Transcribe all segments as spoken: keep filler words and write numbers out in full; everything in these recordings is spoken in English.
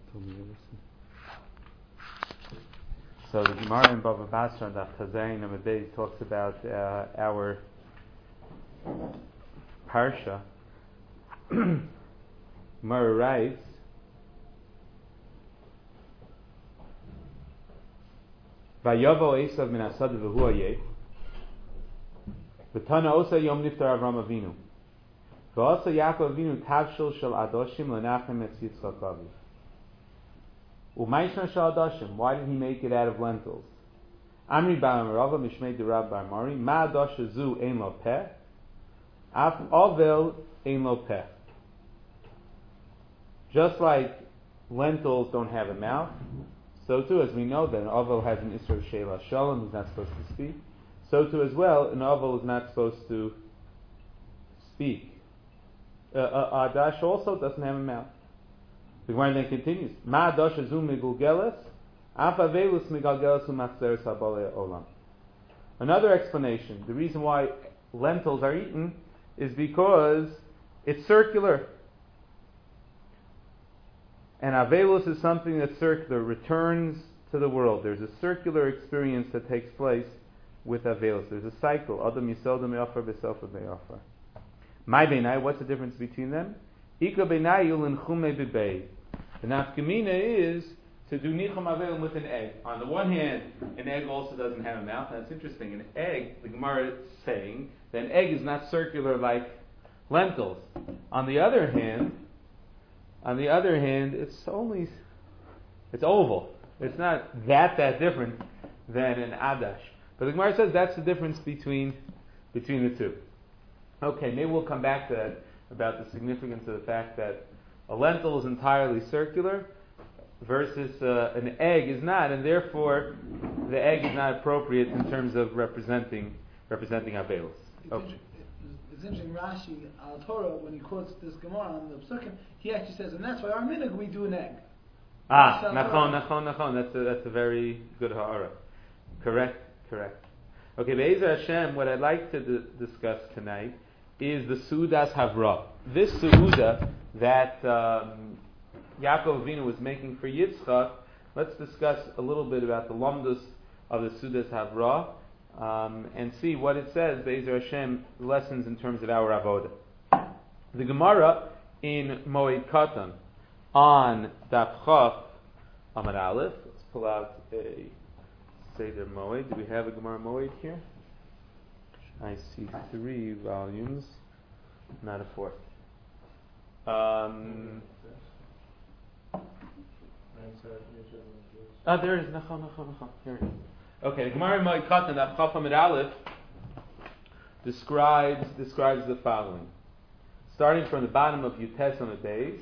So the Gemara in Bava Basra and Daf Chazayin Amud Beis talks about uh, our parsha. Gemara writes, Vayavo Esav min Asad v'hu hayeh v'tana osa yom niftar Avram Avinu v'osa Yaakov Avinu tavshil shel adoshim lenachem et Yitzchak Aviv. U'maishna shel adoshim, why did he make it out of lentils? Amri bar Amarava mishmei derab bar Mari ma adosha zu ein lo peh af ovel ein lo peh. Just like lentils don't have a mouth, so too, as we know that an ovel has an Isra Sheila Shalom, who's not supposed to speak, so too as well, an ovel is not supposed to speak. Uh, uh, Adash also doesn't have a mouth. The Gemara then continues, Ma Adash Azum Migulgeles, Af Avelus Migalgeles Umatzeres Habale Olam. Another explanation, the reason why lentils are eaten is because it's circular. And Avelus is something that's circular, returns to the world. There's a circular experience that takes place with Avelus. There's a cycle. Adam Yisodam Me'afar B'Selfa Me'afar. My Beinai, what's the difference between them? Ika Beinai Yulin Chume B'Bei. The nafkamina is to do Nicham Avelim with an egg. On the one hand, an egg also doesn't have a mouth. That's interesting. An egg, the Gemara is saying, that an egg is not circular like lentils. On the other hand, On the other hand, it's only, it's oval. It's not that that different than an adash. But the Gemara says that's the difference between between the two. Okay, maybe we'll come back to that, about the significance of the fact that a lentil is entirely circular versus uh, an egg is not, and therefore the egg is not appropriate in terms of representing representing Avelus. Okay. It's interesting, Rashi al Torah, when he quotes this Gemara on the Psukim, he actually says, and that's why our minhag we do an egg. Ah, nachon, nachon, nachon. That's a, that's a very good ha'ara. Correct, correct. Okay, Be'ezer Hashem, what I'd like to d- discuss tonight is the Sudas Havra. This Suda that um, Yaakov Avinu was making for Yitzchak, let's discuss a little bit about the Lomdus of the Sudas Havra. Um, and see what it says, Be'ezer Hashem, lessons in terms of our avodah. The Gemara in Moed Katan on Daf Chaf Amud Aleph. Let's pull out a Seder Moed. Do we have a Gemara Moed here? I see three volumes, not a fourth. Um, ah, there it is. Nachon, nachon, nachon. Here it is. Okay, the Gemara in Moed Katan, Daf Chaf Amud Aleph, describes describes the following. Starting from the bottom of Yutes Amud Beis,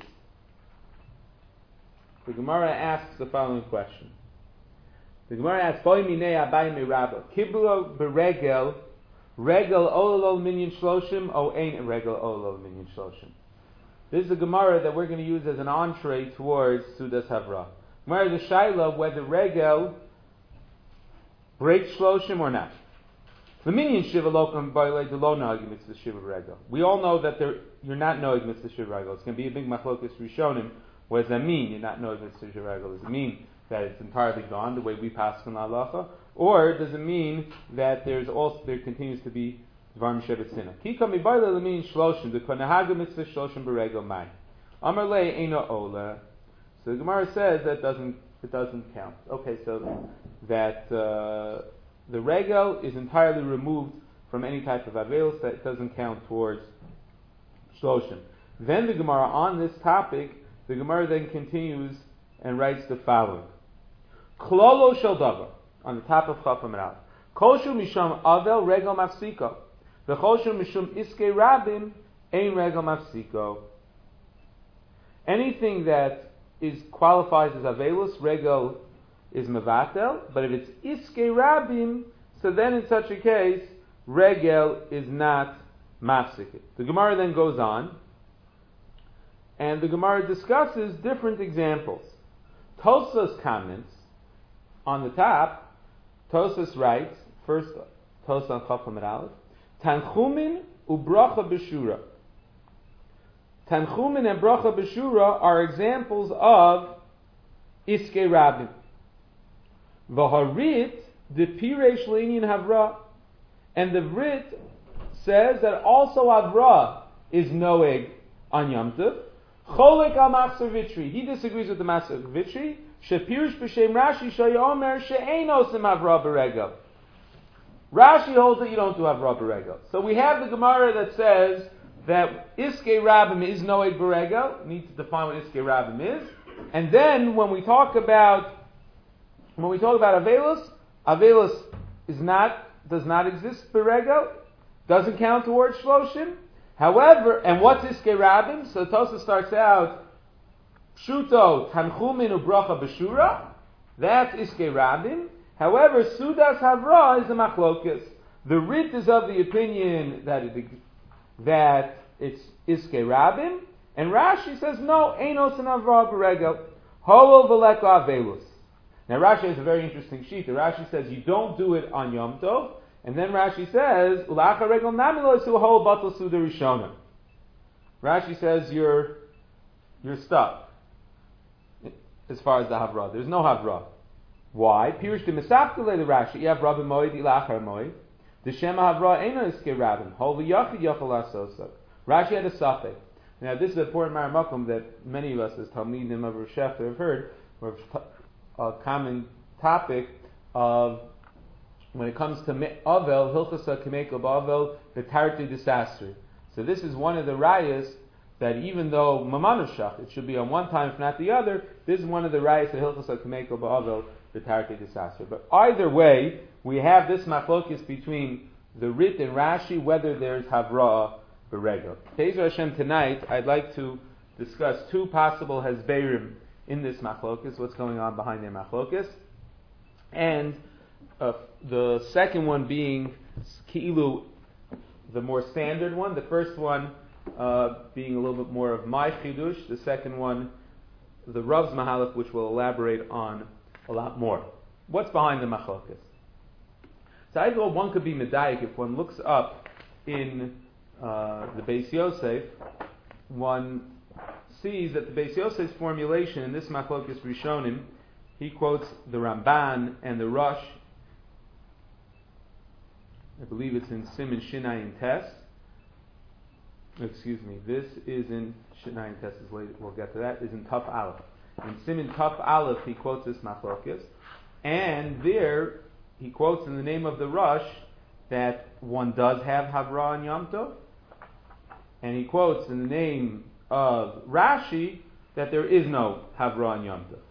the Gemara asks the following question. The Gemara asks, "Boi minei abai mirabba kiblo beregel regel olol minyan shloshim o ein regel olol minyan shloshim." This is a Gemara that we're going to use as an entree towards Sudas Havra. Gemara is a shaila whether regel breaks shloshim or not. The minyan shiva lokam baile de lo nagim mitzvah shiva regel. We all know that there, you're not knowing mitzvah shiva regel. It's going to be a big machlokas rishonim. What does that mean? You're not knowing mitzvah shiva regel. Does it mean that it's entirely gone the way we pass from halacha, or does it mean that there's also there continues to be dvar mishevet sinah? Ki kam baile le minyan shloshim de konahaga mitzvah shloshim beregel mai. Amar le eino ola. So the Gemara says that doesn't it doesn't count. Okay, so that uh, the regel is entirely removed from any type of avelus, that it doesn't count towards shloshim. Then the Gemara on this topic, the Gemara then continues and writes the following: Klolo shel davar, on the top of Chaf Amud Aleph. Koshu misham avel regel mafsiko. V'choshu mishum iske rabim ein regel mafsiko. Anything that is qualifies as avelus, regel is mevatel, but if it's iske rabim, so then in such a case, regel is not mafsikit. The Gemara then goes on, and the Gemara discusses different examples. Tosfos comments on the top. Tosfos writes, first Tosfos on Chaf Amud Aleph, Tanchumin ubracha b'shura. Tanchumin and bracha b'shura are examples of iske rabim. V'harit the piresh leinin havra, and the Vrit says that also havra is noeg on Yom Tov. Cholek al Machzor Vitri. He disagrees with the Machzor Vitri. Shepirush b'shem Rashi shoyomer she'ein osim havra b'regel. Rashi holds that you don't do havra b'regel. So we have the Gemara that says that iske rabim is noeg b'regel. We need to define what iske rabim is. And then when we talk about when we talk about avelus, avelus is not does not exist b'regel, doesn't count towards shloshim. However, and what's iske rabim? So Tosafos starts out pshuto tanchumin ubracha b'shura. That's iske rabim. However, sudas havra is a machlokas. The Rit is of the opinion that it that it's iske rabim, and Rashi says no, einos and havra b'regel holol v'leka avelus. Now Rashi has a very interesting sheet. The Rashi says you don't do it on Yom Tov, and then Rashi says ulacha regel namilo su hol batal suda rishona. Rashi says you're you're stuck as far as the havra. There's no havra. Why? Pirush de misafkele the Rashi. You have rabbi moed ilachar moed. The shema havra eno iske rabim. Hol v'yachid yachal asosak. Rashi had a safek. Now this is a important maramakum that many of us as Talmidim of Rosh Hashanah have heard, or a common topic of when it comes to Avel, Hilchasa Kameko Bavel, the Tartu disaster. So this is one of the rayas that even though Mamanushach, it should be on one time if not the other, this is one of the rayas that Hilchasa Kameko Bavel, the Tartu disaster. But either way, we have this machlokes between the Rit and Rashi, whether there's Havra B'regel. Be'ezer Hashem, tonight, I'd like to discuss two possible Hezberim in this machlokes, what's going on behind their machlokes, and uh, the second one being Ki'ilu, the more standard one. The first one uh, being a little bit more of my chidush. The second one, the Rav's mahalach, which we'll elaborate on a lot more. What's behind the machlokes? So I thought one could be medayik if one looks up in uh, the Beis Yosef, one sees that the Beis Yosef's formulation in this machlokes rishonim, he quotes the Ramban and the Rosh. I believe it's in Siman Shinayin Tes. Excuse me, this is in Shinayin Tes. We'll get to that. Is in Taf Aleph. In Siman Taf Aleph, he quotes this machlokes, and there he quotes in the name of the Rosh that one does have Havra and Yom Tov, and he quotes in the name of Rashi that there is no Havra and Yom Tov.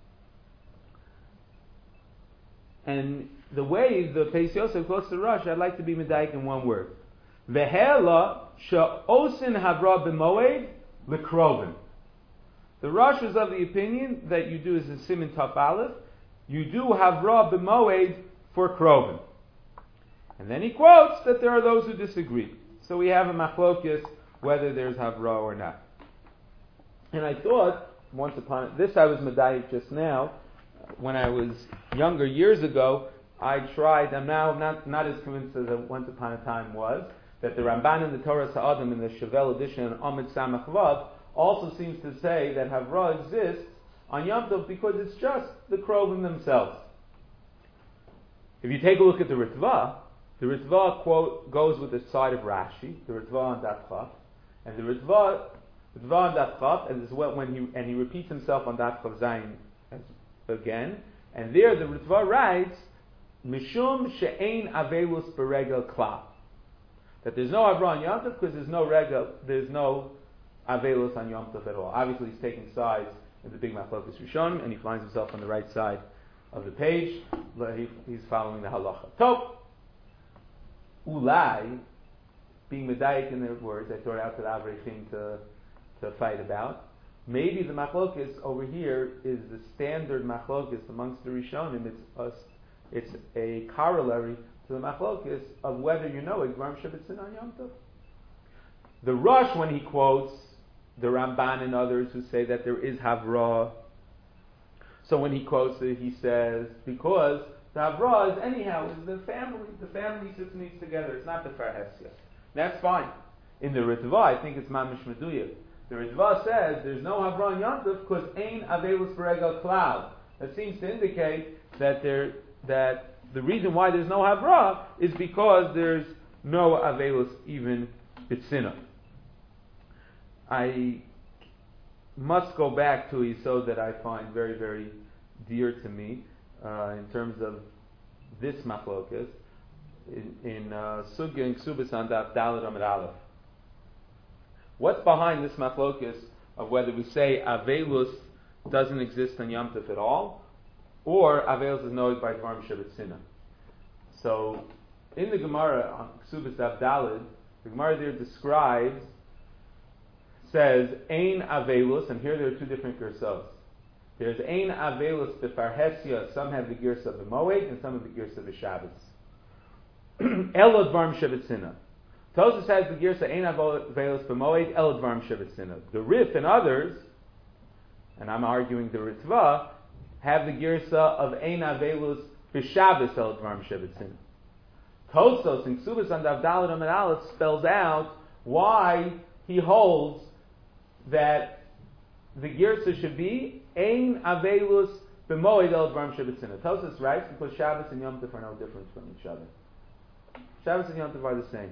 And the way the Beis Yosef quotes the Rosh, I'd like to be medayik in one word. Vehela she'osin Havra b'moed l'krovin. The Rosh is of the opinion that you do as a Siman Taf Aleph, you do Havra b'moed for krovin. And then he quotes that there are those who disagree. So we have a machlokes whether there's Havra or not. And I thought, once upon this I was medayik just now, when I was younger years ago, I tried, I'm now not, not as convinced as I once upon a time was, that the Ramban in the Torah Sa'adim in the Chevel edition on Amud Samach Vav also seems to say that Havra exists on Yom Tov because it's just the Krovim themselves. If you take a look at the Ritva, the Ritva quote goes with the side of Rashi, the Ritva on Daf Chaf, and the Ritva, Ritva on Daf Chaf, and as well when he and he repeats himself on Daf Chaf Zayin again, and there the Ritva writes, Mishum she'ein avelus beregel klal, that there's no Havra on Yom Tov because there's no regel, there's no avelus on Yom Tov at all. Obviously, he's taking sides in the big machlokes Rishonim, and he finds himself on the right side of the page. He, he's following the halacha. So, ulai, being medayik in their words, I throw it out to the Avrechim to to fight about. Maybe the machlokes over here is the standard machlokes amongst the Rishonim. It's a, it's a corollary to the machlokes of whether you know a Gvar Shabbatzin on Yom Tov. The Rosh, when he quotes the Ramban and others who say that there is Havra, so when he quotes it, he says, because the Havra is anyhow, is the family, the family sits meets together, it's not the Farhesya. That's fine. In the Ritva, I think it's Mamish Meduyah. The Ritva says there's no Havra on Yom Tov because Ein Avelus Beregel Klal. That seems to indicate that there that the reason why there's no Havra is because there's no Avelus even B'tzina. I must go back to a yisod that I find very, very dear to me uh, in terms of this machlokas in, in uh, Sugya and Ksubas on Daf Daled Amud Aleph. What's behind this machlokas of whether we say Avelus doesn't exist on Yom Tov at all, or Avelus is noted by Dvarim Shebetzina? So, in the Gemara on Ksubas Daf Daled, the Gemara there describes, says Ein Avelus, and here there are two different gersos. There's Ein Avelus B'Farhesia. Some have the gersa of the Moed, and some have the gersa of the Shabbos. Elod Dvarim Shebetzina. Tosfos has the gersa Ein Avelus B'Moed, Elod Dvarim Shebetzina. The Rif and others, and I'm arguing the Ritva, have the gersa of Ein Avelus B'Shabbos, Elod Dvarim Shebetzina. Tosfos in Ksubas on Daf Daled Amud Aleph spells out why he holds that the girsa should be Ein Avelus B'Moed El Dvarim Shebetzina. Tosfos writes because Shabbos and Yom Tov are no different from each other. Shabbos and Yom Tov are the same.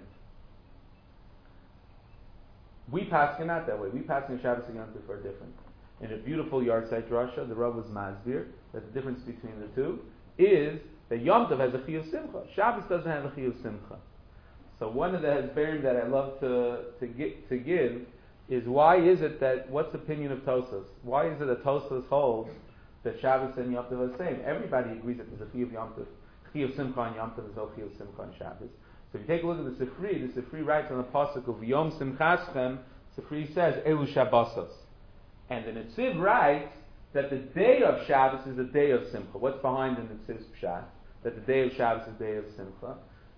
We paskin not that way. We paskin Shabbos and Yom Tov are different. In a beautiful Yartzeit Rasha, the Rav was masbir that the difference between the two is that Yom Tov has a chiyuv simcha. Shabbos doesn't have a chiyuv simcha. So one of the hesberim that I love to to, get, to give is why is it that, what's the opinion of Tosfos? Why is it that Tosfos holds that Shabbos and Yom Tov are the same? Everybody agrees that there's a chiyuv Yom Tov, chiyuv simcha on Yom Tov, there's no chiyuv simcha on Shabbos. So if you take a look at the Sifri, the Sifri writes on the pasuk of Yom Simchaschem, Sifri says Elu Shabbosos, and the Netziv writes that the day of Shabbos is the day of Simcha. What's behind the Netziv's pshat? That the day of Shabbos is the day of Simcha.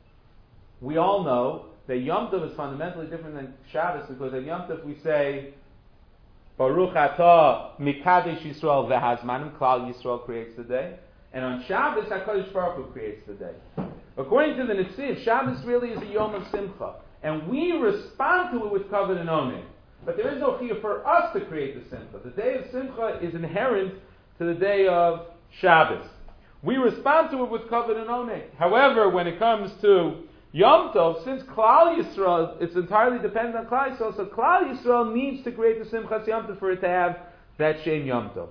We all know that Yom Tov is fundamentally different than Shabbos because at Yom Tov we say Baruch Atah Mikadesh Yisrael V'Hazmanim, Klal Yisrael creates the day, and on Shabbos HaKadosh Baruch Hu creates the day. According to the Netziv, Shabbos really is a Yom of Simcha, and we respond to it with Kavod and Oneg. But there is no chiyuv for us to create the Simcha. The day of Simcha is inherent to the day of Shabbos. We respond to it with Kavod and Oneg. However, when it comes to Yom Tov, since Klal Yisrael, it's entirely dependent on Klal Yisrael, so Klal Yisrael needs to create the Simchas Yom Tov for it to have that Shem Yom Tov.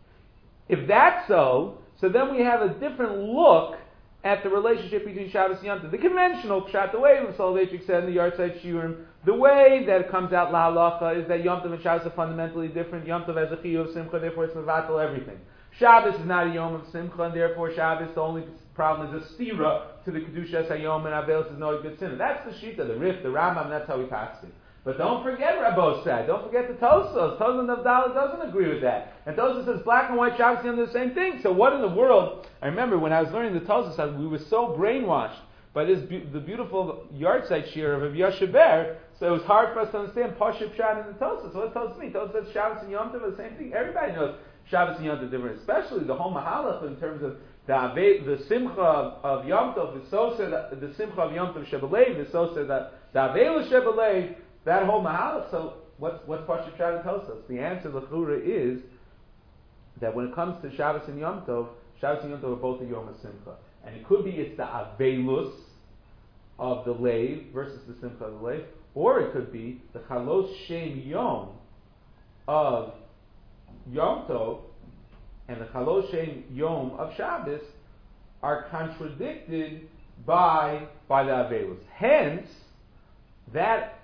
If that's so, so then we have a different look at the relationship between Shabbos and Yom Tov. The conventional pshat, the way the Soloveitchik said in the Yartzeit Shiurim, the way that it comes out la halacha is that Yom Tov and Shabbos are fundamentally different. Yom Tov has a chiyuv of Simcha, therefore it's mevatel everything. Shabbos is not a Yom of Simcha, and therefore Shabbos, the only problem is a stira to the Kedushas HaYom, and Avelus is no good sinner. That's the Shita, the Rif, the Rambam, that's how we pass it. But don't forget Rabbo said, don't forget the Tosfos. Tosfos of Dalet doesn't agree with that. And Tosfos says black and white Shabbos are the same thing. So what in the world? I remember when I was learning the Tosfos, we were so brainwashed by this be- the beautiful Yartzeit shir of Yashaber, so it was hard for us to understand Pashut Pshat in the Tosfos. So what does Tosfos mean? Tosfos says Shabbos and Yom Tov are the same thing. Everybody knows Shabbos and Yom Tov are different, especially the whole Mahalach in terms of the ave, the Simcha of, of Yom Tov, the Sosa, the, the Simcha of Yom Tov Shebelev, the Sosa, the, the Avela Shebelev, that whole Mahalach. So what's what's Pashut Pshat and Tosfos? The answer, l'chura, is that when it comes to Shabbos and Yom Tov, Shabbos and Yom Tov are both a Yom of Simcha. And it could be it's the Avelus of the Leiv versus the Simcha of the Leiv, or it could be the Chalos Shem Yom of Yom Tov and the Chalos Shem Yom of Shabbos are contradicted by, by the Avelus. Hence, that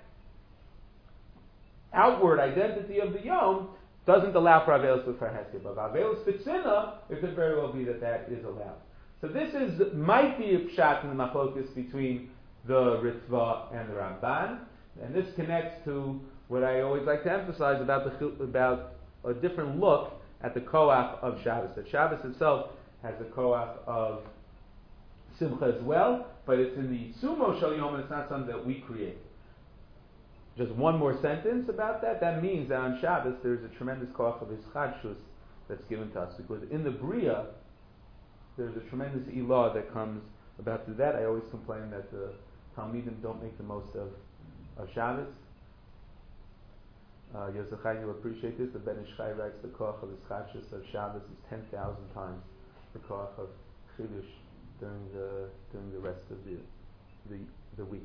outward identity of the Yom doesn't allow for Avelus with Farhesia. But Avelus Fitzina, it could very well be that that is allowed. So this is might be a pshat in the machlokus between the Ritva and the Ramban, and this connects to what I always like to emphasize about the about a different look at the koach of Shabbos. That Shabbos itself has a koach of Simcha as well, but it's in the Sumo Shel Yom, and it's not something that we create. Just one more sentence about that. That means that on Shabbos there's a tremendous koach of Ischadshus that's given to us, because in the Bria there's a tremendous ilah that comes about through that. I always complain that the Talmidim don't make the most of, of Shabbos. Uh, Yosef Chaim will appreciate this. The Ben Ish Chai writes the koach of the Schachus of Shabbos is ten thousand times the koach of Chidush during the during the rest of the the the week.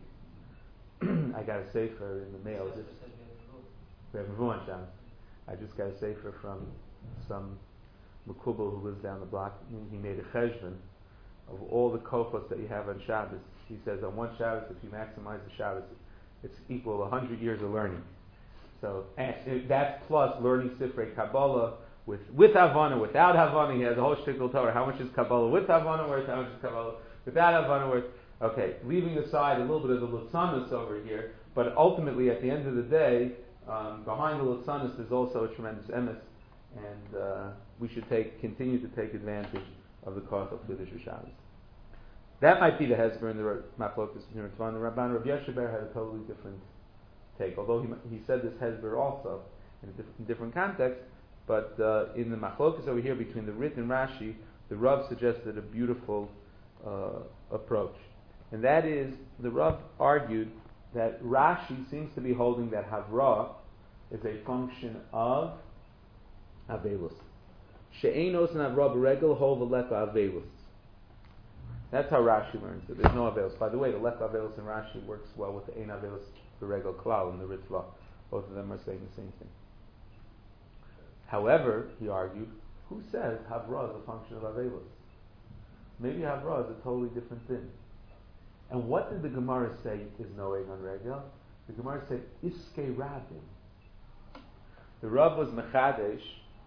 I got a sefer in the mail. Just we have Mavu on Shabbos. I just got a sefer from some Mekubal who lives down the block. He made a cheshbon of all the kochos that you have on Shabbos. He says on one Shabbos, if you maximize the Shabbos, it's equal to one hundred years of learning. So and that's plus learning Sifrei Kabbalah with with Havana, without Havana. He has a whole shtickle Torah. How much is Kabbalah with Havana worth? How much is Kabbalah without Havana worth? Okay, leaving aside a little bit of the Lutzanis over here, but ultimately at the end of the day, um, behind the Lutzanis there's also a tremendous emes, and uh, we should take continue to take advantage of the koach of Chiddush Shabbos. That might be the hezber in the Machlokas in the Ramban. The Rabban Rav Yeshaber had a totally different take, although he he said this hezber also in a different, different context. But uh, in the Machlokas over here between the Rit and Rashi, the Rav suggested a beautiful uh, approach, and that is the Rav argued that Rashi seems to be holding that Havra is a function of Avelus. She'enos and Havra b'regel hol v'lecha Avelus. That's how Rashi learns it. There's no Avelus. By the way, the Lecha Avelus in Rashi works well with the Ein Avelus b'regel klal in the Ritva. Both of them are saying the same thing. However, he argued, who says Havra is a function of Avelus? Maybe Havra is a totally different thing. And what did the Gemara say is Noeg on Regel? The Gemara said, Iske Rabin. The Rav was Mechadesh,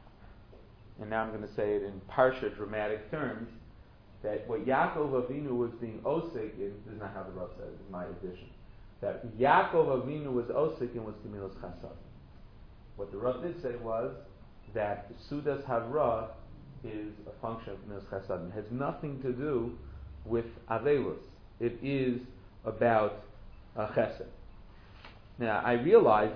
and now I'm going to say it in Parsha dramatic terms, that what Yaakov Avinu was being osik in, this is not how the Rav said it, this is my addition, that Yaakov Avinu was osik in was Gemilas Chasad. What the Rav did say was that Sudas Havra is a function of Gemilas Chasad. It has nothing to do with Avelus. It is about uh, Chesed. Now, I realize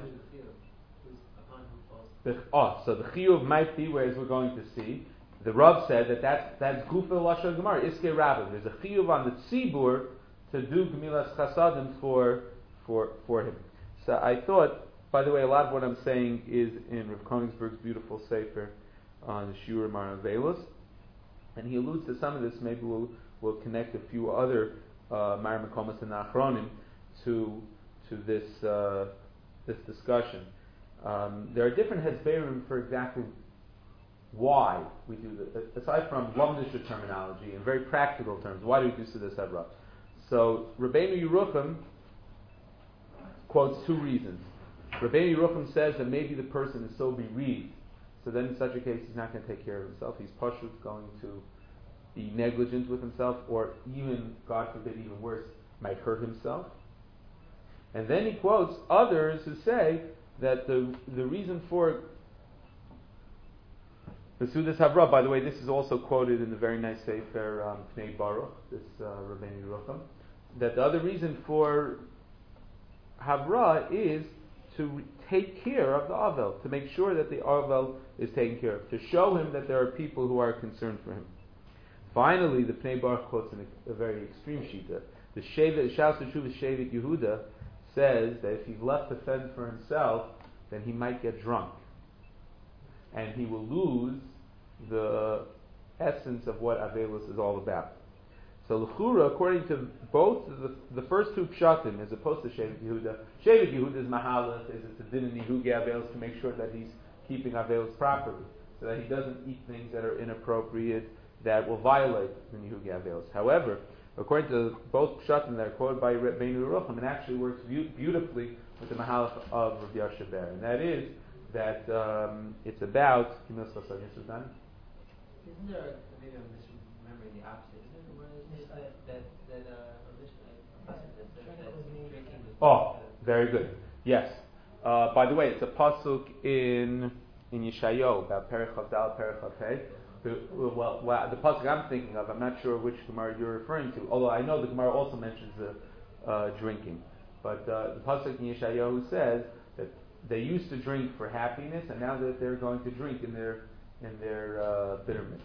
the, oh, so the Chiyuv might be, whereas we're going to see, the Rav said that that's, that's Gufa Lashon Gemara, Iske Rabbin. There's a Chiyuv on the Tzibur to do Gemilas Chasadim for, for, for him. So I thought, by the way, a lot of what I'm saying is in Rav Konigsberg's beautiful Sefer on the Shiurim Avelus, and he alludes to some of this. Maybe we'll, we'll connect a few other Mar Mekomas and Achronim to to this uh, this discussion. Um, there are different hezberim for exactly why we do this. Aside from Lumdisha terminology, in very practical terms, why do we do Sudas Havra? So Rabbeinu Yerucham quotes two reasons. Rabbeinu Yerucham says that maybe the person is so bereaved, so then in such a case he's not going to take care of himself. He's pashut going to be negligent with himself, or even, God forbid, even worse, might hurt himself. And then he quotes others who say that the the reason for the Sudas Havra, by the way, this is also quoted in the very nice Sefer um, Pnei Baruch, this uh, Rabbeinu Yerucham, that the other reason for Havra is to re- take care of the Avel, to make sure that the Avel is taken care of, to show him that there are people who are concerned for him. Finally, the Pnei Baruch quotes in a, a very extreme shita. The Shevet, Shas Teshuvah Shevet Yehuda says that if he's left to fend for himself, then he might get drunk, and he will lose the essence of what Avelus is all about. So L'chura, according to both the, the first two pshatim, as opposed to Shevet Yehuda, Shevet Yehuda's mahalach is it's a din in Nihugi Avelus to make sure that he's keeping Avelus properly, so that he doesn't eat things that are inappropriate, that will violate the Nihugi Avelus. However, according to both pshatim that are quoted by Rabbeinu Yerucham, it actually works be- beautifully with the mahalach of Rav Yashaber, and that is that um, it's about Gemilas Chasad. Yes, Sudan? Isn't there, a, maybe I'm misremembering the opposite, isn't there one is that, that, that uh, a pasuk that says that drinking was... Oh, very good. Yes. Uh, by the way, it's a pasuk in in Yeshayahu about Perich Chavdal, Perich Chavhei. Well, well, the pasuk I'm thinking of, I'm not sure which Gemara you're referring to, although I know the Gemara also mentions the uh, drinking. But uh, the pasuk in Yeshayahu says that they used to drink for happiness, and now that they're going to drink in their in their uh, bitterness.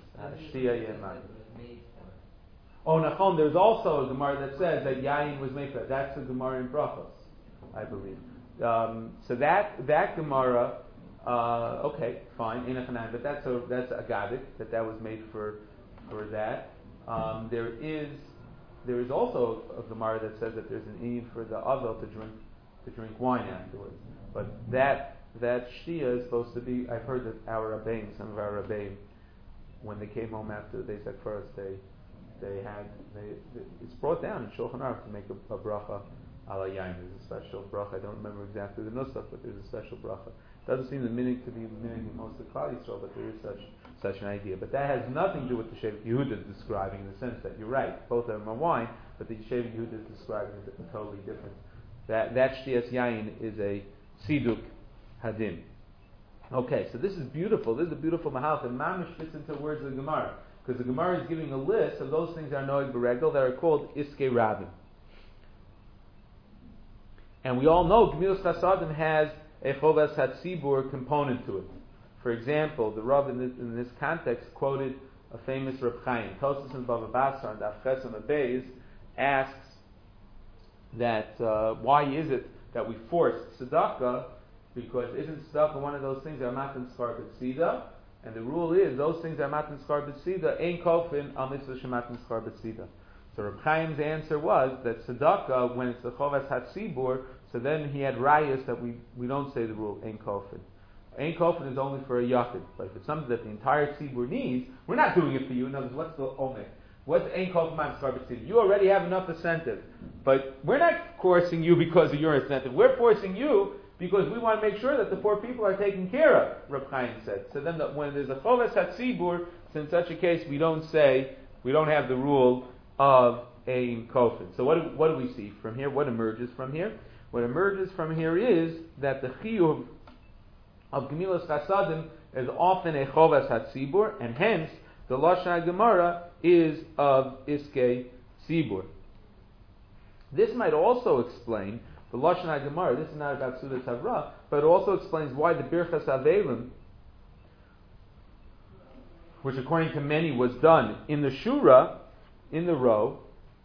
Oh, Nachon, there's also a Gemara that says that Yayin was made for that. That's the Gemara in Brachos, I believe. um, so that that Gemara, uh, okay, fine, Einachanan, but that's a that's a gadik that that was made for for that. Um, there is there is also a Gemara that says that there's an Eid for the Avel to drink to drink wine afterwards. But that that Shia is supposed to be. I've heard that our Rabbeim, some of our Rabbeim, when they came home after the Beis HaKfaros, they they had they, they it's brought down in Shulchan Aruch to make a, a bracha ala yain. There's a special bracha. I don't remember exactly the nusach, but there's a special bracha. Doesn't seem the minig to be the minig in most of the Klal Yisrael, but there is such such an idea. But that has nothing to do with the Shevet Yehuda is describing, in the sense that you're right, both of them are wine, but the Shevet Yehuda is describing is totally different. That that Shtiyas Yain is a Siduk Hadin. Okay, so this is beautiful. This is a beautiful Mahalach, and Mamish fits into the words of the Gemara, because the Gemara is giving a list of those things that are Noeg Beregel that are called Iskei Rabin. And we all know Gemilas Chasadim has a Chovas Hatzibur component to it. For example, the Rav in this, in this context quoted a famous Reb Chaim. Tosas and Bava Basar and Daf Chesam Abeis asks that uh, why is it that we force tzedakah, because isn't tzedakah one of those things that are matan skar b'tzida? And the rule is those things that are matan skar b'tzida ain't kofin al mitzvah shematan skar b'tzida. So Reb Chaim's answer was that tzedakah, when it's the chovas hatzibur, so then he had rayas that we, we don't say the rule ain't kofin. Ain't kofin is only for a yachid, but if it's something that the entire tzibur needs, we're not doing it for you. In other words, what's the omek? What's ain't kofin man skar b'tzida? You already have enough incentive, but we're not forcing you because of your incentive. We're forcing you because we want to make sure that the poor people are taken care of, Reb Chaim said. So then the, when there's a chovas hatzibur, so in such a case we don't say, we don't have the rule of ein kofin. So what do, what do we see from here? What emerges from here? What emerges from here is that the chiyuv of Gemilas Chasadim is often a chovas hatzibur, and hence the Lashon Gemara is of Iskei Tzibur. This might also explain the Lashon Gemara. This is not about Sudas Havra, but it also explains why the Birchas Avelim, which according to many was done in the Shura, in the row,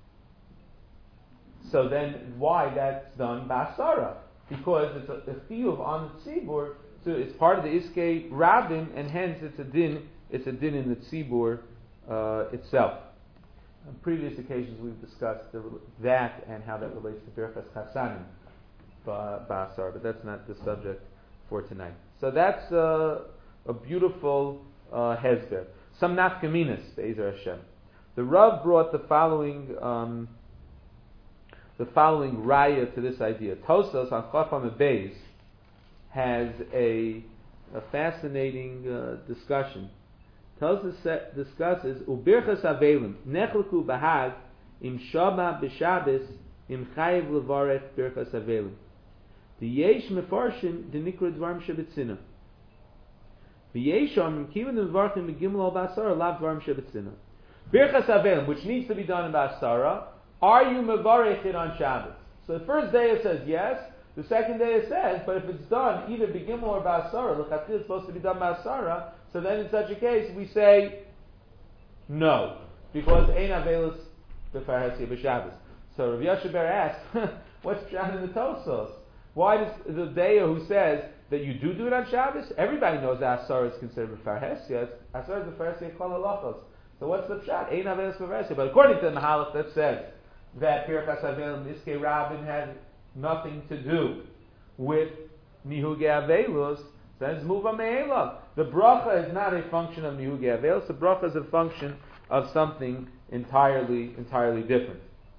so then why that's done Basara? Because it's a, a chiyuv on the Tzibur, so it's part of the Iskei Rabin, and hence it's a din, it's a din in the Tzibur uh, itself. On previous occasions we've discussed the, that and how that relates to Birchas Chasanim Basar, but that's not the subject for tonight. So that's uh, a beautiful uh, hezber. Some nafkaminas, Be'ezer Hashem. The Rav brought the following um, the following raya to this idea. Tosas on Chafam Beis has a, a fascinating uh, discussion. Tosas discusses Ubirchas Avelim Nechleku Bahag Im Shaba B'Shabes Im Chayiv Levarech Birchas Avelim. The Yesh Mefarshim the Nikra Dvarim Shebetzina. The Yesh Am Kivan the Mevarchim Begimel Al Basara Lav Dvarim Shebetzina. Birchas Avelim, which needs to be done in Basara, are you Mevarech it on Shabbos? So the first day it says yes. The second day it says, but if it's done either Begimel or Basara, the Chatzil is supposed to be done Basara. So then in such a case we say no, because Ein Avelis B'Farhesia B'Shabbos. So Rav Yoshe Ber asks, what's Pshat in the Tosos? Why does the Deya who says that you do do it on Shabbos? Everybody knows Asar is considered B'Farhesia. Asar is B'Farhesia Kol Halachos. So what's the Pshat? Ein Avelis B'Farhesia. But according to the Mahalach that says that Birchas Avelim Iskei Rabin had nothing to do with Nihugei Avelus, says Muva Me'elav. The bracha is not a function of Nihugei Avelus. The bracha is a function of something entirely, entirely different.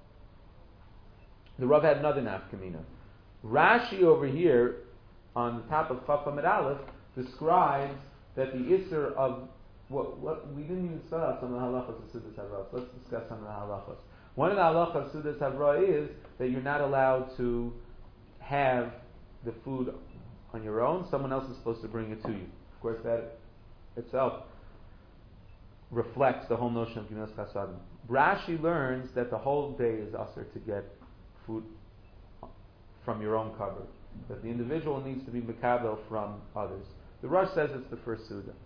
The Rav had another nafkamina. Rashi over here, on the top of Chaf Amud Aleph, describes that the Isser of what, what we didn't even start out some of the halachas of Sudas Havra. Let's discuss some of the halachas. One of the halachas of Sudas Havra is that you're not allowed to have the food on your own. Someone else is supposed to bring it to you. Of course, that itself reflects the whole notion of Gemilas Chasadim. Rashi learns that the whole day is usher to get food from your own cupboard, that the individual needs to be mekabel from others. The Rosh says it's the first Suda.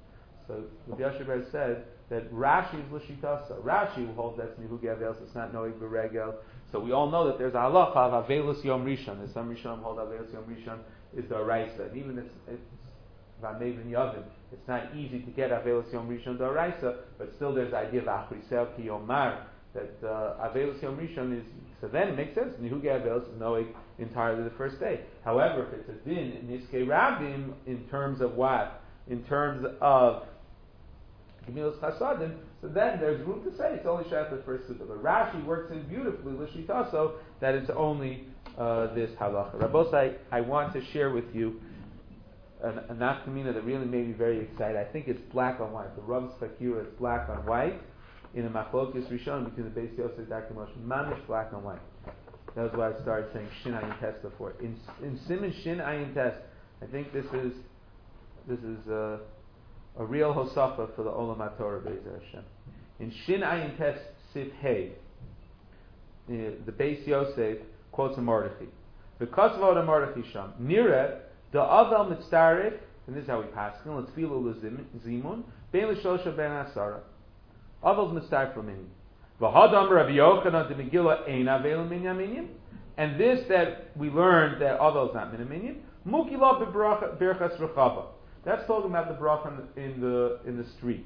So Rabbi Yashiv said that Rashi is l'shitasa. Rashi will hold that's nihuge avelos. It's not noig b'regel. So we all know that there's a halacha of avelos yom rishon. And some rishonim hold avelos yom rishon is the oraisa. And even if it's v'amevin yavin, it's not easy to get avelos yom rishon the oraisa, but still there's the idea of achrisel ki yomar that uh, avelos yom rishon is. So then it makes sense. Nihuge avelos is noig entirely the first day. However, if it's a din in niskei rabim in terms of what, in terms of Gemilas Chasadim, so then there's room to say it's only Shayach the first Sukkah. But Rashi works in beautifully, L'shitaso, that it's only uh, this halacha. Rabbos, I, I want to share with you an, a nafkamina that really made me very excited. I think it's black on white. The Rav's Fakira is black on white in a Machlokes Rishon between the Beis Yosef and Doctor Moshe. Mamish black on white. That was why I started saying Shin Ayin Test before. In, in Siman Shin Ayin Test, I think this is this is uh, a real hosafa for the Olam HaTorah Be'ezer Hashem. In Shin Ayin Tes Sif Hey, the Beis Yosef quotes a Mordechai. Because of the Mordechai Sham, Nira, the Avel Mitzarif, and this is how we pass it, let's feel Zimun, Ben L'Shosha Ben Asara. Avel's Mitzarif L'Minim. V'hadam Rabbi Yochanan de Megillah Ein Avel Minyaminim. And this that we learned that Avel is not Minyaminim, Mukila B'Berchas Rechava. That's talking about the bracha in the in the street.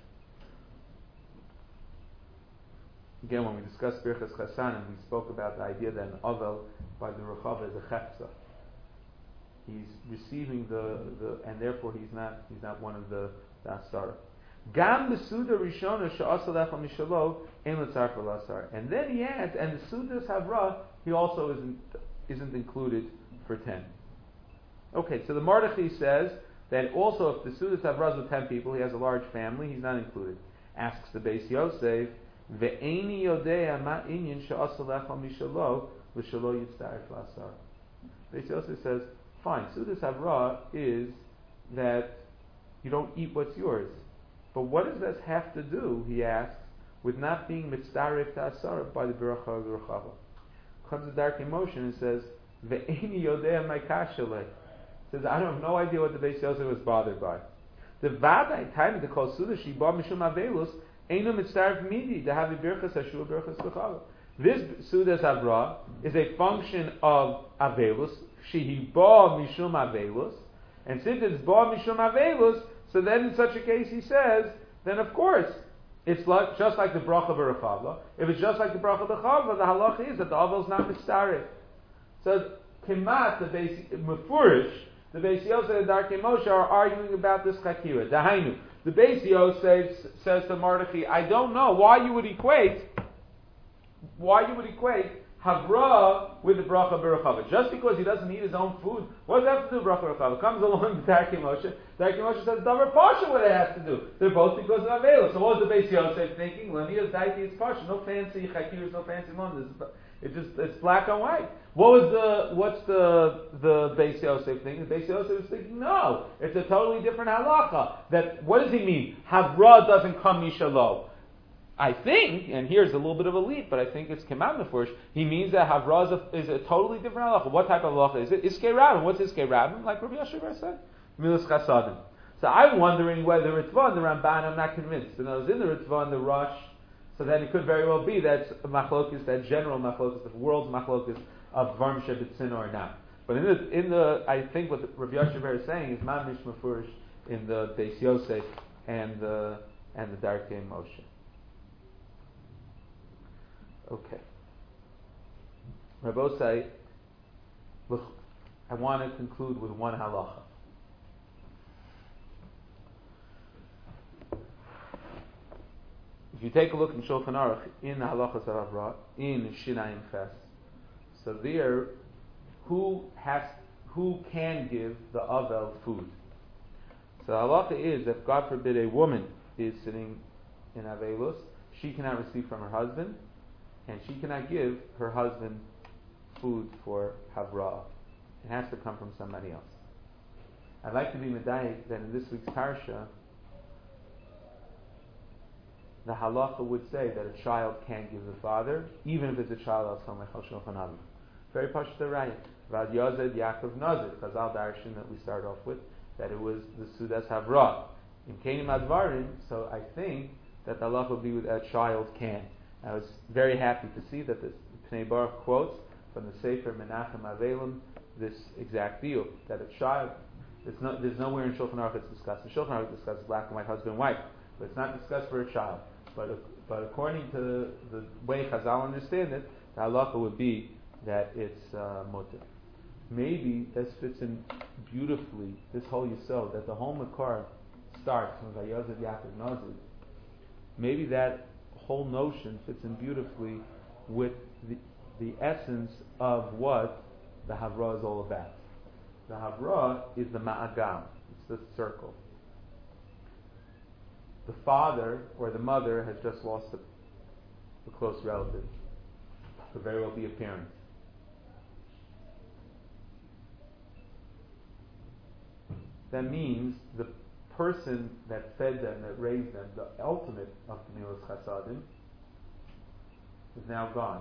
Again, when we discussed Birchas Chasanim, we spoke about the idea that an Avel by the Rechava is a chefza. He's receiving the, the and therefore he's not he's not one of the, the Asara. Gam Besuda Rishona Sha'asa Lecha Mishalo Ein L'tzarfa L'asar. And then he adds, and the Sudas Havra he also isn't isn't included for ten. Okay, so the Mordechai says that also if the Sudas Havra with ten people, he has a large family, he's not included. Asks the Beis Yosef, Ve'eni Yodea Ma Inyan Sha'asa Lecha Mishalo L'Shalo Yitztarif L'asar. Beis Yosef says, fine, Sudas Havra is that you don't eat what's yours. But what does this have to do, he asks, with not being mitzdarif ta'asar by the Beracha of the Rechava? Comes the Dark Emotion and says, Ve'eni Yodea Ma Kashaleh. Says, I don't have no idea what the Beis Yosef was bothered by. The Vadai time the Kol Suda Shiba Mishum Avelus Einu Mitzarif Midi to have a Birchas Hashua Birchas L'Chava. This Sudas Havra is a function of Avelus. Shehi Ba Mishum Avelus, and since it's Ba Mishum Avelus, so then in such a case he says, then of course it's like, just like the Bracha B'Rechava. If it's just like the Bracha B'Rechava, the halacha is that the Avel is not Mitzarif. So Kemat the Beis Mefurish. The Beis Yosef and Darkei Moshe are arguing about this chakira. Dahainu. The Beis Yosef says to Mordechai, I don't know why you would equate, why you would equate Havra with the Bracha B'Rechava. Just because he doesn't eat his own food, what does that have to do with Bracha B'Rechava? Comes along with Darkei Moshe. Darkei Moshe says, Davar Pasha, what it has to do. They're both because of Avela. So what was the Beis Yosef thinking? Laniya's Daiti, it's Pasha. No fancy chakiras, no fancy London. It just, it's black on white. What was the, what's the, the Beis Yosef thinking? The Beis Yosef is thinking, no, it's a totally different halacha. That, what does he mean? Havra doesn't come mishalo. I think, and here's a little bit of a leap, but I think it's Kemat Mefurish, he means that Havra is a, is a totally different halacha. What type of halacha is it? Iskei Rabim. What's Iskei Rabim? Like Rabbi Yashiv said. Milas Chasadim. So I'm wondering whether the Ritva and the Ramban, I'm not convinced. And I was in the Ritva and the Rosh, so then it could very well be that machlokes, that general machlokes, the world's machlokes of Varm Shebetzin or not. But in the, in the, I think what Rabbi Yashiv is saying is Mamish Mefurish in the Beis Yosef and the and the Darkei Moshe. Okay. Rabbosai, look, I want to conclude with one halacha. If you take a look in Shulchan Aruch, in the Halachas Havra, in Shinayim Ches, so there, who has, who can give the Avel food? So the halacha is, if God forbid a woman is sitting in Avelus, she cannot receive from her husband, and she cannot give her husband food for Havra. It has to come from somebody else. I'd like to be medayik that in this week's parsha, the halacha would say that a child can't give the father, even if it's a child outside Mechal Shulchan Aruch. Very pashut raya. Vad Yozed Yaakov Nazir, Chazal Darshan that we start off with, that it was the Sudas Havra. in Kenim Advarim, so I think that the halacha will be with a child can. I was very happy to see that the Pnei Baruch quotes from the Sefer Menachem Avelim this exact deal, that a child, it's not, there's nowhere in Shulchan Aruch it's discussed. In Shulchan Aruch discusses black and white, husband and wife, but it's not discussed for a child. But but according to the, the way Chazal understand it, the halacha would be that it's uh, mutter. Maybe this fits in beautifully, this whole yisod, that the whole Makar starts from Vayozav Yaakov Nazir. Maybe that whole notion fits in beautifully with the, the essence of what the Havra is all about. The Havra is the Ma'agam, it's the circle. The father or the mother has just lost a, a close relative, could very well be a parent. That means the person that fed them, that raised them, the ultimate of Gemilas Chasadim, is now gone.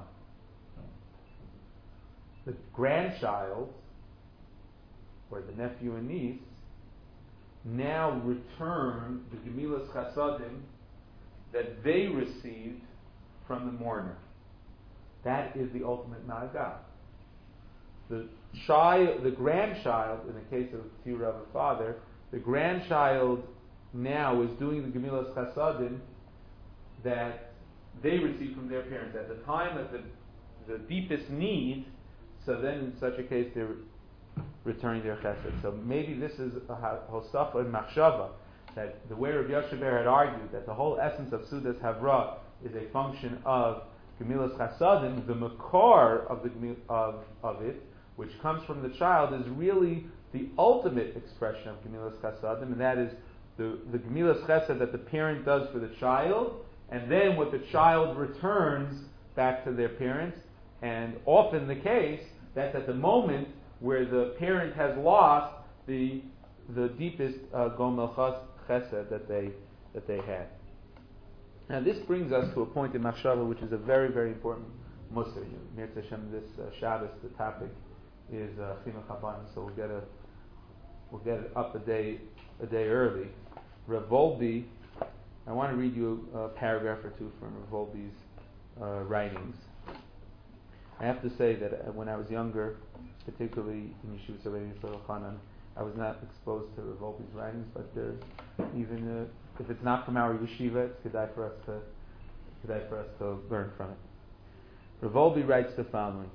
The grandchild, or the nephew and niece, now return the Gemilas Chasadim that they received from the mourner. That is the ultimate Ma'agah. The child, the grandchild, in the case of Tira of a father, the grandchild now is doing the Gemilas Chasadim that they received from their parents at the time of the, the deepest need. So then, in such a case, they're returning their chesed. So maybe this is a hosafa and machshava, that the way Rabbi Yoshever had argued that the whole essence of Sudas Havra is a function of Gemilas Chasadim, the makor of the of of it, which comes from the child, is really the ultimate expression of Gemilas Chasadim, and that is the, the Gemilas Chesed that the parent does for the child, and then what the child returns back to their parents. And often the case, that's at the moment where the parent has lost the the deepest uh, Gomel Chesed that they that they had. Now this brings us to a point in Machshava, which is a very, very important Musar. Mirz Hashem, this uh, Shabbos, the topic is Chinuch Haban, so we'll get a we'll get it up a day a day early. Rav Wolbe, I want to read you a, a paragraph or two from Rav Wolbe's uh, writings. I have to say that uh, when I was younger, particularly in Yeshiva Tzavei Yisrael Chanan, I was not exposed to Rav Wolbe's writings, but uh, even uh, if it's not from our yeshiva, it's kedai for us to kedai for us to learn from it. Rav Wolbe writes the following.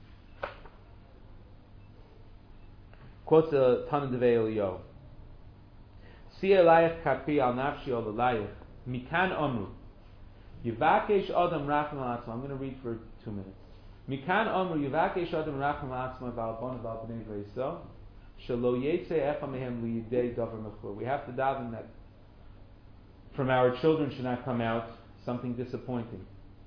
Quotes a Tana Devei Eliyahu. Si elayich kapi al nafshi ol elayich mikan omru yivakesh adam racham alatzma. I'm going to read for two minutes. Mikan omru yivakesh adam racham alatzma v'al bon v'al bnei v'yisrael shelo yetze echa mehem liyidei davar mechur. We have to daven that from our children should not come out something disappointing.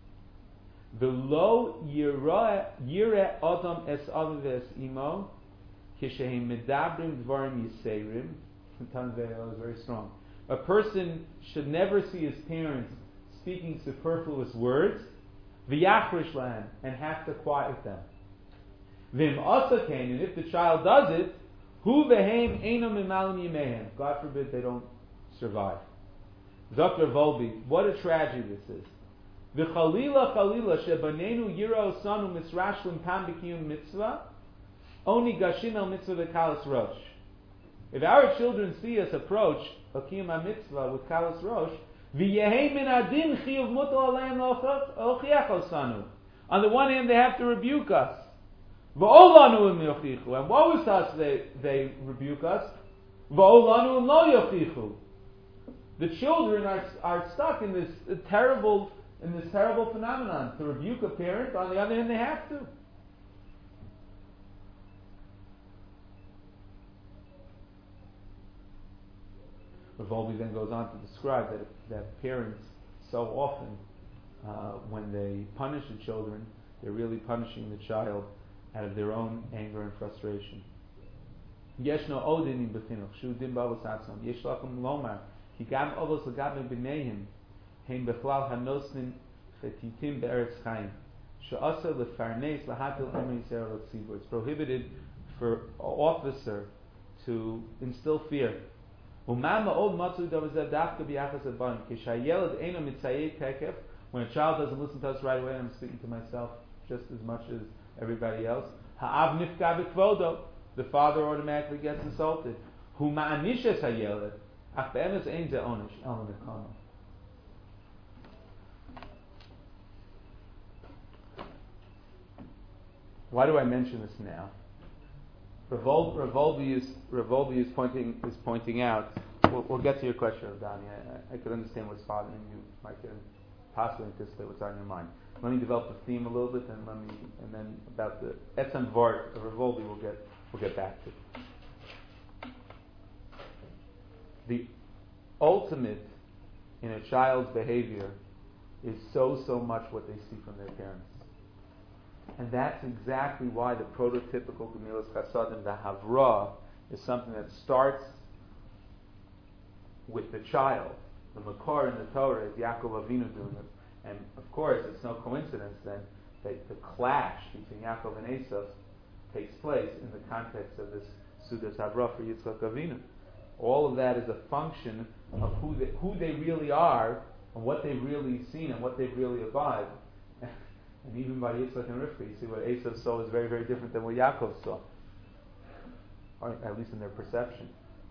V'lo yireh adam es aviv es imo kishehem medabrim dvarim yiseirim. Is very strong. A person should never see his parents speaking superfluous words, v'yachrish lahem, and have to quiet them. V'im asa kain, and if the child does it, hu v'heim einam imalim yimehem. God forbid they don't survive. Doctor Wolbe, what a tragedy this is. V'chalila chalila shebanenu yira osanu misrashlim pam b'kiyum mitzvah, oni gashin al mitzvah v'kalas rosh. If our children see us approach a Kiyum HaMitzvah with Kalas Rosh, v'yehei min adin chiyuv mutal aleim l'ochiach osanu. On the one hand, they have to rebuke us. V'olanu im yochichu. And woe is to us, they, they rebuke us. V'olanu im lo yochichu. The children are, are stuck in this uh, terrible in this terrible phenomenon to rebuke a parent. On the other hand, they have to. Rav Wolbe then goes on to describe that that parents so often, uh, when they punish the children, they're really punishing the child out of their own anger and frustration. Yeshno odinim b'chinuch shu dim b'avos atzmam yesh lachem lomar ki gam avos l'gam b'neihem heim bechlal hanosnin chetitim be'eretz chaim she'asa lefarnes lahatil emri yisrael l'tzibur. It's prohibited for an officer to instill fear Umama old matzu davazav dafka biyachas aban kishayelad eno mitzayei tekef. When a child doesn't listen to us right away, I'm speaking to myself just as much as everybody else. Ha'av nifka b'kvodo. The father automatically gets insulted. Hu ma'anishes hayelad. Ach be'emes ein ze onish el nekama. Why do I mention this now? Revol- Revolvi is Revolvi is pointing is pointing out. We'll, we'll get to your question, Dani. I, I could understand what's bothering you. I can possibly anticipate what's on your mind. Let me develop the theme a little bit, and let me and then about the Etzem Vart of Revolvi we'll get we'll get back to. The ultimate in a child's behavior is so so much what they see from their parents. And that's exactly why the prototypical Gemilas Chasadim, the Havra, is something that starts with the child. The Makor in the Torah is Yaakov Avinu doing it. And of course, it's no coincidence then that the clash between Yaakov and Esav takes place in the context of this Sudas Havra for Yitzchak Avinu. All of that is a function of who they, who they really are and what they've really seen and what they've really abided. And even by Yitzchak and Rivka, you see what Esav saw is very, very different than what Yaakov saw. Or at least in their perception.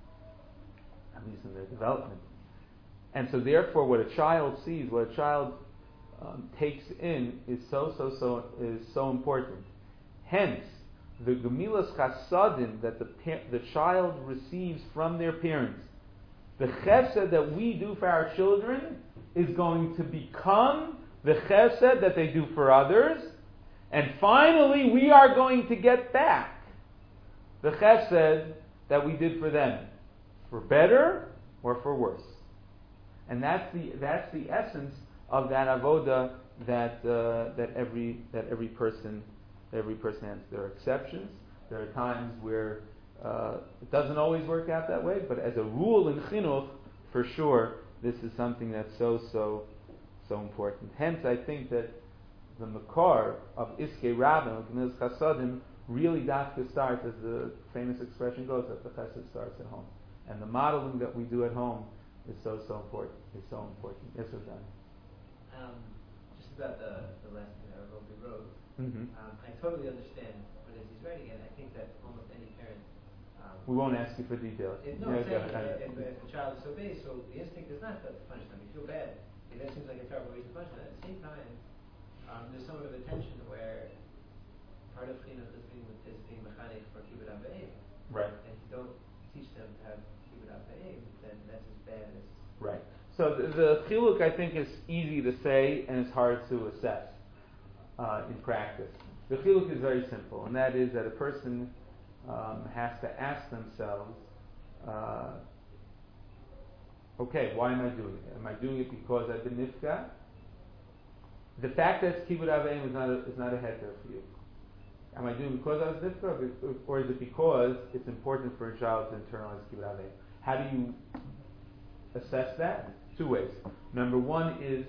At least in their development. And so therefore what a child sees, what a child um, takes in is so, so, so, is so important. Hence, the Gemilas Chasadim that the, pa- the child receives from their parents, the chesed that we do for our children is going to become the chesed that they do for others, and finally we are going to get back the chesed that we did for them, for better or for worse. And that's the that's the essence of that avoda that uh, that every that every person every person has. There are exceptions. There are times where uh, it doesn't always work out that way, but as a rule in chinuch, for sure, this is something that's so so. so important. Hence, I think that the makar of Iskei Rabin, of Gemilas Chasadim, really dafka starts, as the famous expression goes, that the chesed starts at home. And the modeling that we do at home is so, so important. Is so important. Yes, Rav. Um, just about the, the last thing that Rabbi wrote, Mm-hmm. um, I totally understand, but as he's writing it, I think that almost any parent... Um, We won't ask you for details. If, no, Yeah, exactly. yeah, If, if, if the child is so base, so the instinct is not to punish them. You feel bad. And that seems like a terrible way to punish them. At the same time, um, there's somewhat of a tension where part of chinuch is being is being mechanic for kibbut avayim. Right. And if you don't teach them to have kibbut avayim, then that's as bad as. Right. So the, the chiluk, I think, is easy to say and it's hard to assess uh, in practice. The chiluk is very simple, and that is that a person um, has to ask themselves, uh, okay, why am I doing it? Am I doing it because I've been nifka? The fact that it's kibbut avayim is not a, is not a heter for you. Am I doing it because I was nifka, or is it because it's important for a child to internalize kibbut avayim? How do you assess that? Two ways. Number one is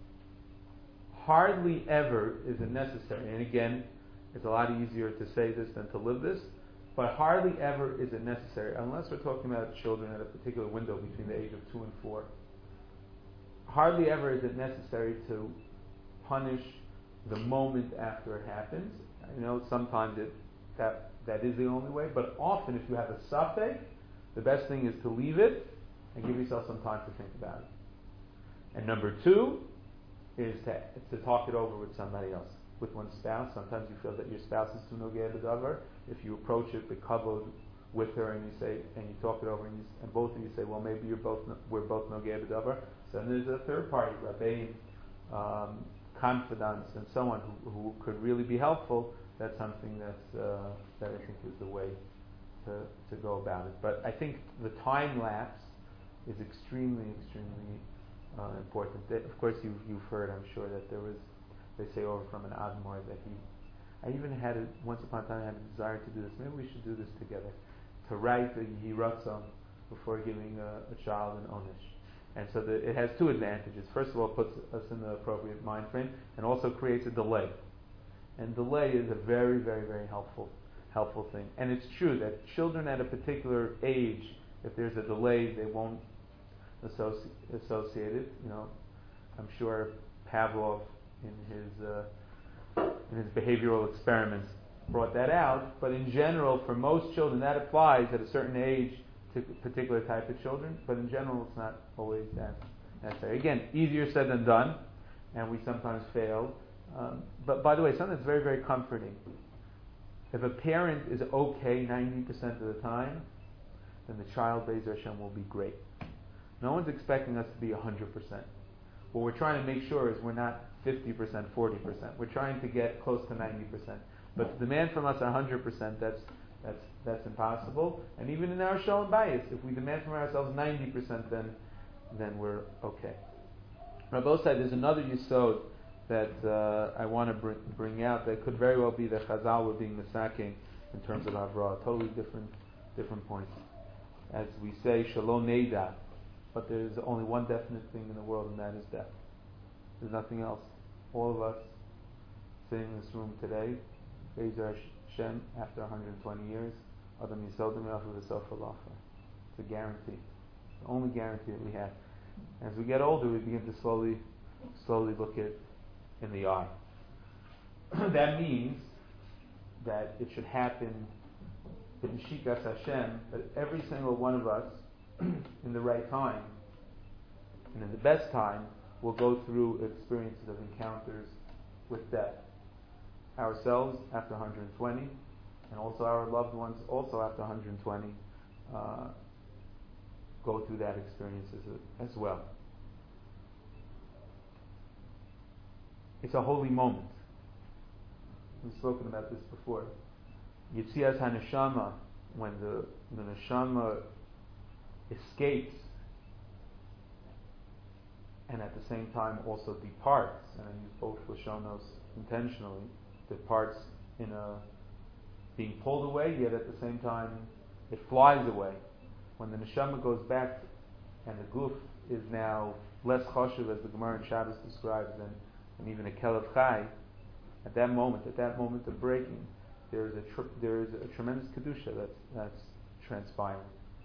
hardly ever is it necessary, and again, it's a lot easier to say this than to live this, but hardly ever is it necessary, unless we're talking about children at a particular window between the age of two and four. Hardly ever is it necessary to punish the moment after it happens. I know sometimes it, that that is the only way, but often if you have a safek, the best thing is to leave it and give yourself some time to think about it. And number two is to, to talk it over with somebody else, with one's spouse. Sometimes you feel that your spouse is too nogeh b'davar. If you approach it b'kavod with her and you say, and you talk it over, and, you, and both of you say, well, maybe you're both we're both nogeh b'davar. So then there's a third party, rabbeim, um, confidants, and so on, who, who could really be helpful. That's something that's uh, that I think is the way to to go about it. But I think the time lapse is extremely, extremely uh, important. That, of course, you've, you've heard, I'm sure, that there was, they say over from an Admor that he, I even had a, once upon a time I had a desire to do this. Maybe we should do this together. To write the Yiratzon before giving a, a child an Onish. And so the, it has two advantages. First of all, it puts us in the appropriate mind frame, and also creates a delay. And delay is a very, very, very helpful helpful thing. And it's true that children at a particular age If there's a delay, they won't associ- associate it. You know, I'm sure Pavlov in his uh, in his behavioral experiments brought that out. But in general, for most children, that applies at a certain age to a particular type of children. But in general, it's not always that necessary. Again, easier said than done, and we sometimes fail. Um, but by the way, something that's very, very comforting. If a parent is okay ninety percent of the time, then the child, Be'ezer Hashem, will be great. No one's expecting us to be one hundred percent. What we're trying to make sure is we're not fifty percent, forty percent. We're trying to get close to ninety percent. But to demand from us one hundred percent, that's that's that's impossible. And even in our Shalom Bayis, if we demand from ourselves ninety percent, then then we're okay. Rabbi said there's another yisod that uh, I want to bring, bring out that could very well be that Chazal were being misaking in terms of Havrah, totally different different points. As we say, Shalom Neida, but there's only one definite thing in the world, and that is death. There's nothing else. All of us sitting in this room today, Be'ezer Hashem, after one hundred twenty years, Adam Yisodim Yafu V'Sof Halacha. It's a guarantee. The only guarantee that we have. As we get older, we begin to slowly, slowly look it in the eye. That means that it should happen in Shikas Hashem, that every single one of us, in the right time, and in the best time, will go through experiences of encounters with death. Ourselves after one hundred twenty, and also our loved ones also after one hundred twenty, uh, go through that experience as, as well. It's a holy moment. We've spoken about this before. Yitzias HaNeshama, when the, the Neshama escapes and at the same time also departs, and I use both Lashonos intentionally, departs in a being pulled away, yet at the same time it flies away. When the Neshama goes back and the Guf is now less choshev, as the Gemara in Shabbos describes, than, than even a Kelev Chai, at that moment, at that moment of breaking, there is a tr- there is a tremendous kedusha that's that's transpiring.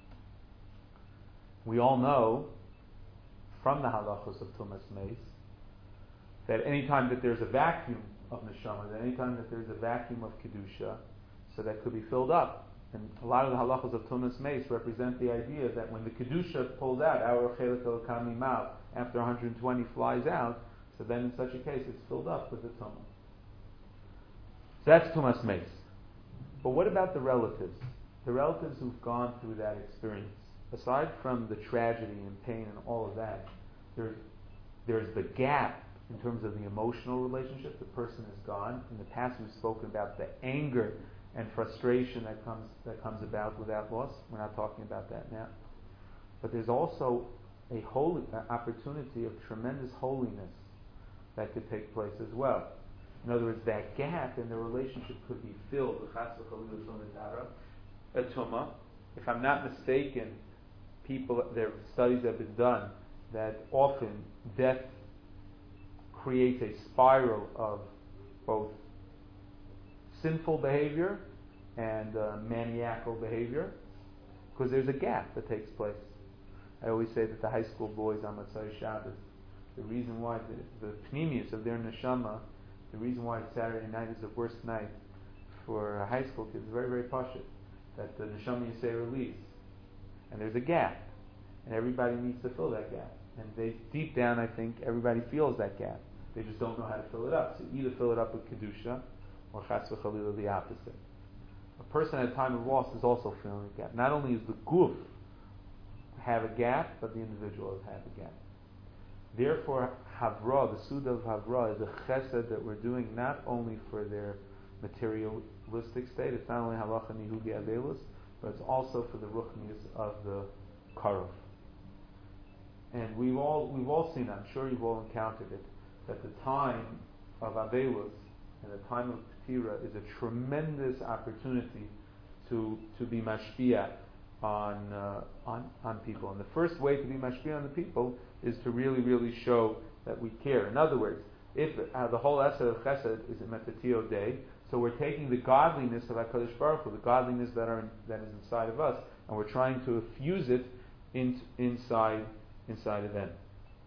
We all know from the halachos of Tumas Meis that any time that there's a vacuum of neshama, that any time that there's a vacuum of kedusha, so that could be filled up. And a lot of the halachos of Tumas Meis represent the idea that when the kedusha pulls out, our chelik elokam mimav, after one hundred twenty flies out, so then in such a case it's filled up with the tumah. So that's Tumas Meis. But what about the relatives? The relatives who've gone through that experience. Aside from the tragedy and pain and all of that, there's, there's the gap in terms of the emotional relationship. The person is gone. In the past we've spoken about the anger and frustration that comes that comes about with that loss. We're not talking about that now. But there's also a holy uh, opportunity of tremendous holiness that could take place as well. In other words, that gap in the relationship could be filled with chas v'chalila a tumah. If I'm not mistaken, people, there are studies that have been done that often death creates a spiral of both sinful behavior and uh, maniacal behavior, because there's a gap that takes place. I always say that the high school boys on Motzei Shabbos, the reason why the, the pnimius of their neshama, the reason why Saturday night is the worst night for high school kids is very, very pashut. That the neshama yisei release, and there's a gap, and everybody needs to fill that gap. And they, deep down, I think everybody feels that gap. They just don't know how to fill it up. So either fill it up with kedusha, or chas v'chalila, the opposite. A person at a time of loss is also filling a gap. Not only is the guf have a gap, but the individual has had a gap. Therefore, Havra, the Suda of Havra, is a chesed that we're doing not only for their materialistic state, it's not only halacha nihugi avelus, but it's also for the ruchnius of the karov. And we've all we've all seen it, I'm sure you've all encountered it, that the time of avelus and the time of Ketira is a tremendous opportunity to to be mashpia on uh, on on people. And the first way to be mashpia on the people is to really, really show that we care. In other words, if uh, the whole essay of Chesed is a metatio day, so we're taking the godliness of HaKadosh Baruch Hu, the godliness that are in, that is inside of us, and we're trying to fuse it in, inside inside of them.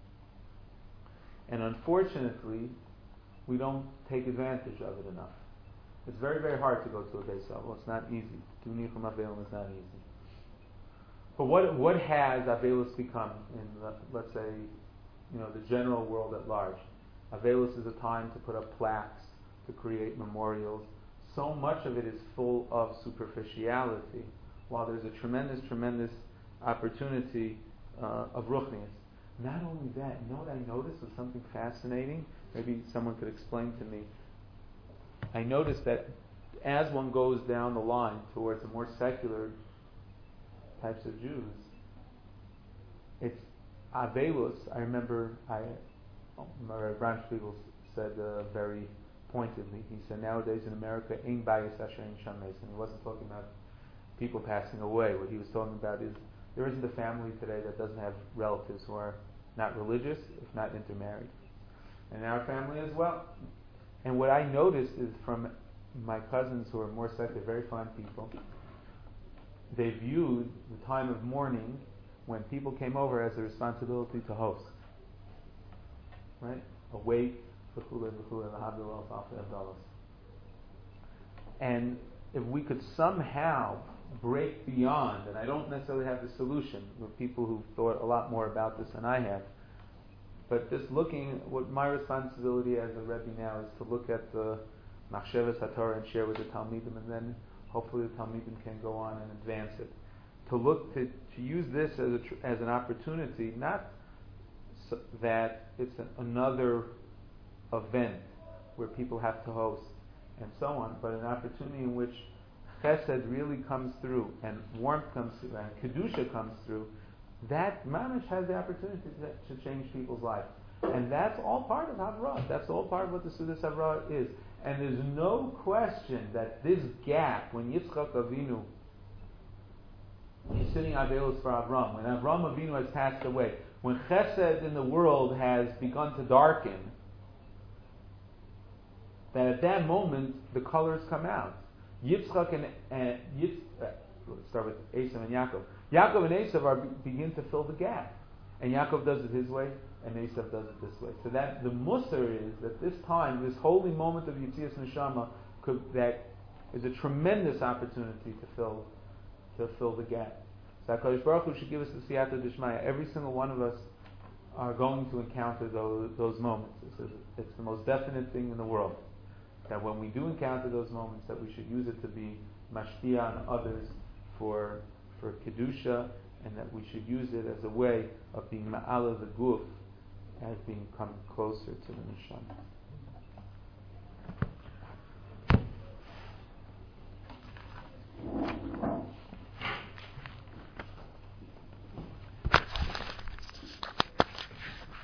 And unfortunately, we don't take advantage of it enough. It's very, very hard to go to a Beis Avos. It's not easy. Tunichum Avelim is not easy. But what what has Avelis become in, the, let's say, you know, the general world at large? Avelis is a time to put up plaques, to create memorials. So much of it is full of superficiality, while there's a tremendous, tremendous opportunity uh, of ruchnius. Not only that, you know what I noticed was something fascinating? Maybe someone could explain to me. I noticed that as one goes down the line towards the more secular types of Jews, it's Avelus. I remember I, Rabbi Bram Spiegel said uh, very pointedly, he said, nowadays in America, ein bayis asher ein sham meis. And he wasn't talking about people passing away. What he was talking about is there isn't a family today that doesn't have relatives who are not religious, if not intermarried. And in our family as well. And what I noticed is from my cousins who are more secular, very fine people, they viewed the time of mourning when people came over as a responsibility to host. Right? A wait, and if we could somehow break beyond, and I don't necessarily have the solution with people who've thought a lot more about this than I have, but just looking, what my responsibility as a Rebbe now is to look at the Machshavas HaTorah and share with the Talmidim, and then hopefully the Talmidim can go on and advance it. To look to, to use this as a tr- as an opportunity, not so that it's an, another event where people have to host and so on, but an opportunity in which Chesed really comes through and warmth comes through and Kedusha comes through. That Mamish has the opportunity to, to change people's lives. And that's all part of Havrah. That's all part of what the Sudas Havrah is. And there's no question that this gap, when Yitzchak Avinu is sitting Avelos for Avram, when Avram Avinu has passed away, when Chesed in the world has begun to darken, that at that moment the colors come out. Yitzchak and, and Yitz, uh, let's start with Esav and Yaakov. Yaakov and Esav are begin to fill the gap, and Yaakov does it his way, and Esav does it this way. So that the Musar is that this time, this holy moment of Yitzias Neshama, could, that is a tremendous opportunity to fill to fill the gap. So HaKadosh Baruch Hu should give us the Siyata D'Shmaya. Every single one of us are going to encounter those, those moments. It's, a, it's the most definite thing in the world. That when we do encounter those moments, that we should use it to be mashpia on others for for kedusha, and that we should use it as a way of being ma'ala the guf, as being coming closer to the neshama.